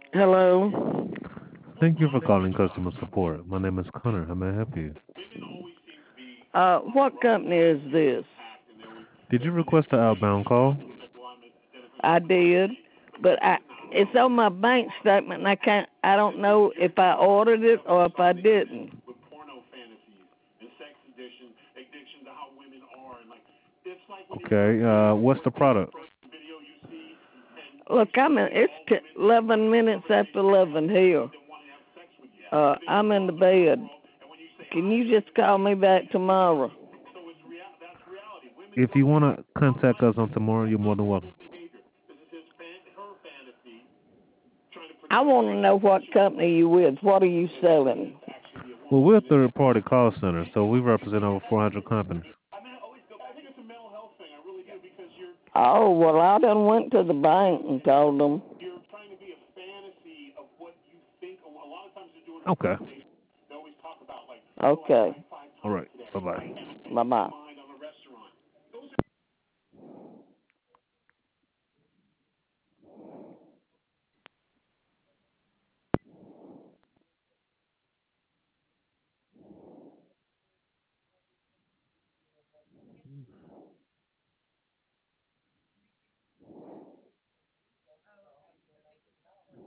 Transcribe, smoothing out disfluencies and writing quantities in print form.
Hello. Thank you for calling customer support. My name is Connor. How may I help you? What company is this? Did you request an outbound call? I did, but it's on my bank statement, and I don't know if I ordered it or if I didn't. Okay. What's the product? Look, it's 11 minutes after 11 here. I'm in the bed. Can you just call me back tomorrow? If you want to contact us on tomorrow, you're more than welcome. I want to know what company you with. What are you selling? Well, we're a third-party call center, so we represent over 400 companies. Oh, well, I done went to the bank and told them. Okay. Okay, All right. Bye-bye. bye-bye.